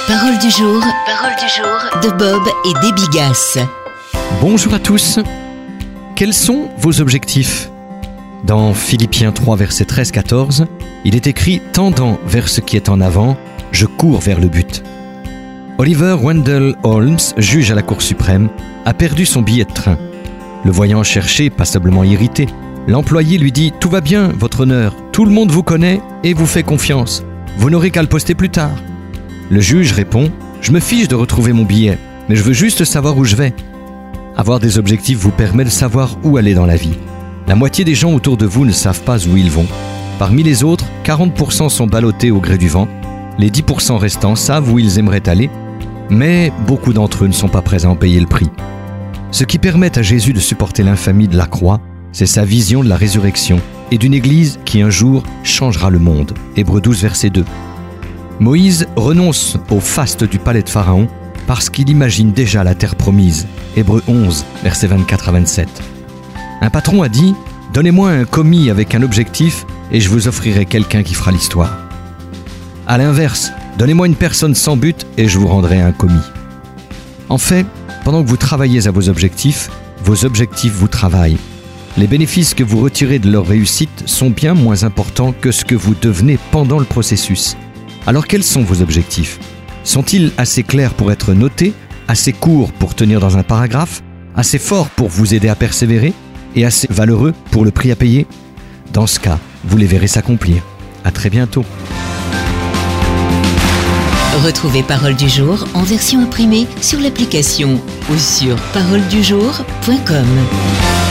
Parole du jour de Bob et Déby Gasse. Bonjour à tous. Quels sont vos objectifs ? Dans Philippiens 3, verset 13-14, il est écrit « Tendant vers ce qui est en avant, je cours vers le but ». Oliver Wendell Holmes, juge à la Cour suprême, a perdu son billet de train. Le voyant chercher, passablement irrité, l'employé lui dit « Tout va bien, votre honneur, tout le monde vous connaît et vous fait confiance. Vous n'aurez qu'à le poster plus tard. » Le juge répond « Je me fiche de retrouver mon billet, mais je veux juste savoir où je vais. » Avoir des objectifs vous permet de savoir où aller dans la vie. La moitié des gens autour de vous ne savent pas où ils vont. Parmi les autres, 40% sont ballottés au gré du vent. Les 10% restants savent où ils aimeraient aller, mais beaucoup d'entre eux ne sont pas prêts à en payer le prix. Ce qui permet à Jésus de supporter l'infamie de la croix, c'est sa vision de la résurrection et d'une église qui un jour changera le monde. Hébreux 12, verset 2. Moïse renonce au faste du palais de Pharaon parce qu'il imagine déjà la terre promise. Hébreux 11, versets 24 à 27. Un patron a dit « Donnez-moi un commis avec un objectif et je vous offrirai quelqu'un qui fera l'histoire. » À l'inverse, donnez-moi une personne sans but et je vous rendrai un commis. En fait, pendant que vous travaillez à vos objectifs vous travaillent. Les bénéfices que vous retirez de leur réussite sont bien moins importants que ce que vous devenez pendant le processus. Alors quels sont vos objectifs ? Sont-ils assez clairs pour être notés, assez courts pour tenir dans un paragraphe, assez forts pour vous aider à persévérer et assez valeureux pour le prix à payer ? Dans ce cas, vous les verrez s'accomplir. À très bientôt. Retrouvez Parole du jour en version imprimée sur l'application ou sur paroledujour.com.